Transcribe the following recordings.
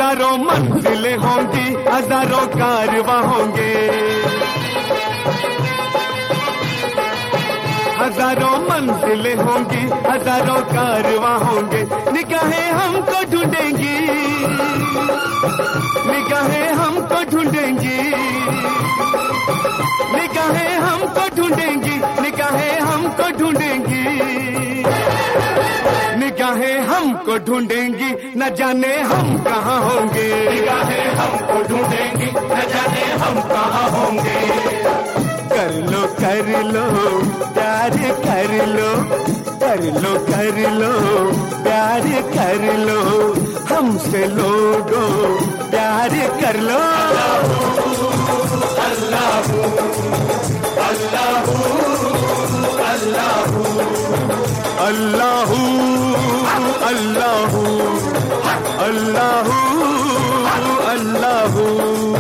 हजारों मंजिलें होंगी, हजारों कारवां होंगे, हजारों मंजिलें होंगी, हजारों कारवां होंगे। निगाहें हमको ढूंढेंगी, निगाहें हमको ढूंढेंगी, निगाहें हमको ढूंढेंगी, निगाहें हमको ढूंढेंगी, निगाहें हमको ढूंढेंगी, न जाने हम कहाँ होंगे। निगाहें हमको ढूंढेंगी, न जाने हम कहाँ होंगे। कर लो प्यार कर लो, कर लो प्यार कर लो, हमसे लोगों प्यार कर लो। अल्लाह अल्लाह अल्लाह अल्लाह अल्लाह अल्लाह अल्लाह।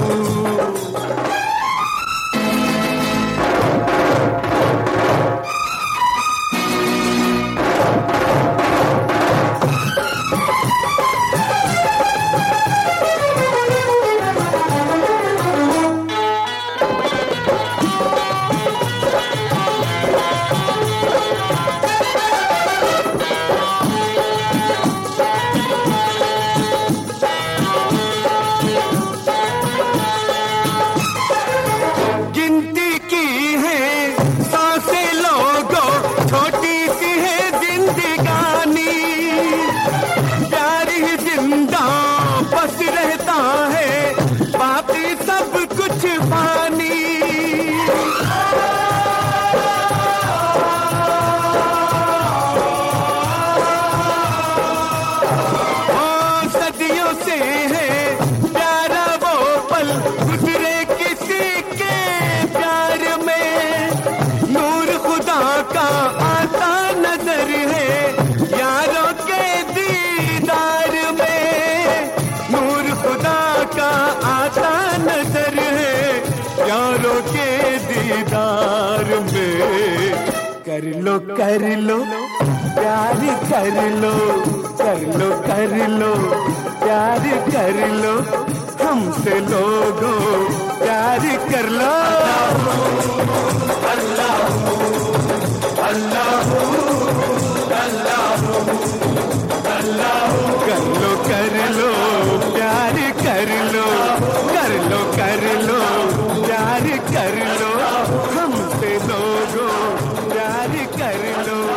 कर लो प्यार कर लो, कर लो प्यार कर लो, हमसे लोगों प्यार कर लो। अल्लाह अल्लाह अल्लाह अल्लाह। कर लो प्यार कर लो, कर लो प्यार कर लो, हमसे लोगों प्यार कर लो।